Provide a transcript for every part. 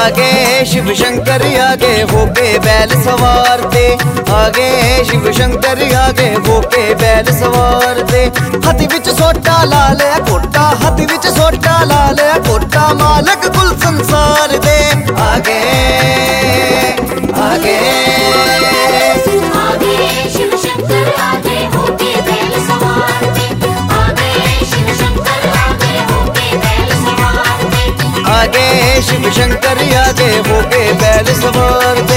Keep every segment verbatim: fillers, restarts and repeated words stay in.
आगे शिव शंकर आगे होके बैल सवार दे, आगे शिव शंकर आगे होके बैल सवार दे। हाथी विच सोटा ला लिया कोटा, हाथी विच सोटा ला लिया कोटा, मालक कुल संसार दे। आगे आगे आगे शिव शंकर आगे होके बैल सवार दे, आगे शिव शंकर आगे होके बैल सवार दे, आगे शिव शंकर आगे होके बैल सवार दे।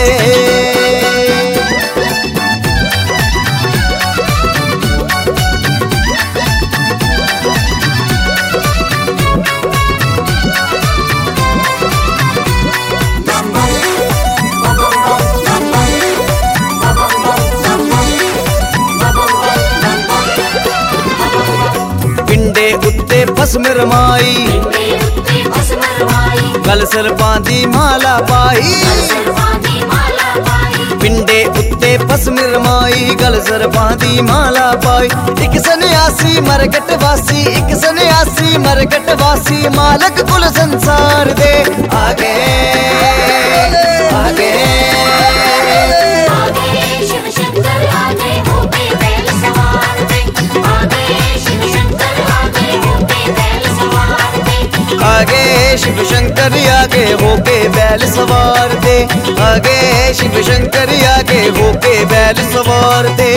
पिंडे उत्ते भस्म रमाई, पिंडे उत्ते भस्म रमाई, गल सरपां दी माला पाई। गल सरपां दी माला पाई, पिंडे उत्ते भस्म रमाई, गल सरपां दी माला पाई। इक सन्यासी मरकट वासी, इक सन्यासी मरकट वासी, मालक कुल संसार दे। आगे आगे आगे शिव शंकर आगे होके बैल सवार दे, आगे शिव शंकर आगे होके बैल सवार दे, आगे शिव शंकर आगे होके बैल सवार दे, आगे शिव शंकर आगे होके बैल सवार दे।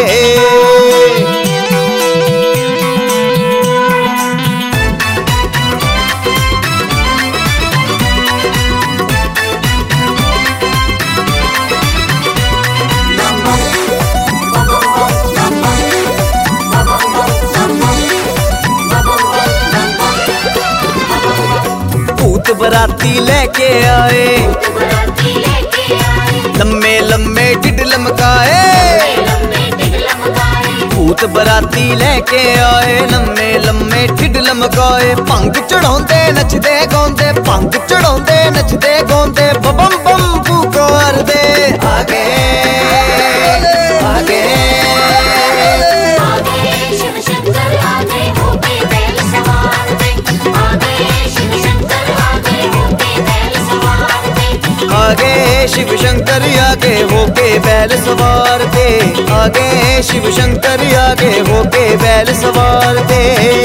भूत बराती लेके आए, बराती लेके आए, लम्बे लम्बे ढिड लमकाए। लम्बे ढिड लमकाए, भूत बराती लेके आए, लम्बे लम्बे ढिड लमकाए। भंग चढ़ाउंदे नचदे गाउंदे, भंग चढ़ाउंदे नचदे गाउंदे, बम बम पुकार दे। आगे आगे आगे शिव शंकर आगे होके बैल सवार दे, आगे शिव शंकर आगे होके बैल सवार दे, आगे शिव शंकर आगे होके बैल सवार दे, आगे शिव शंकर आगे होके बैल सवार दे।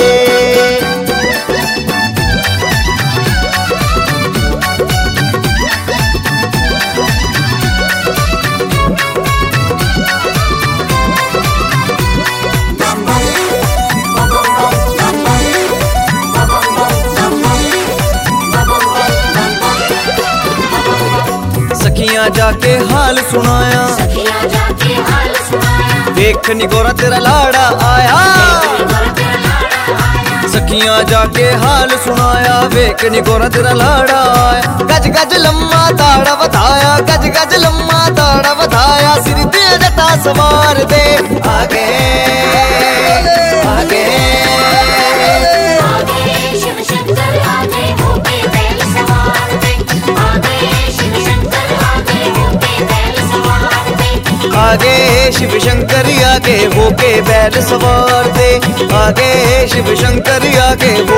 सखियां जाके हाल सुनाया, सखियां जाके हाल सुनाया, देख नी गोरा तेरा लाड़ा आया। गोरा तेरा लाड़ा आया, सखियां जाके हाल सुनाया, वेख नी गोरा तेरा लाड़ा आया। गज गज लम्मा दाड़ा बताया, गज गज लम्मा दाड़ा बताया, सिर ते जटा सवार दे। आगे आगे आगे शिव शंकर आगे होके बैल सवार दे, आगे शिव शंकर आगे होके बैल सवार दे, आगे शिव शंकर आगे होके बैल सवार दे, आगे शिव शंकर आगे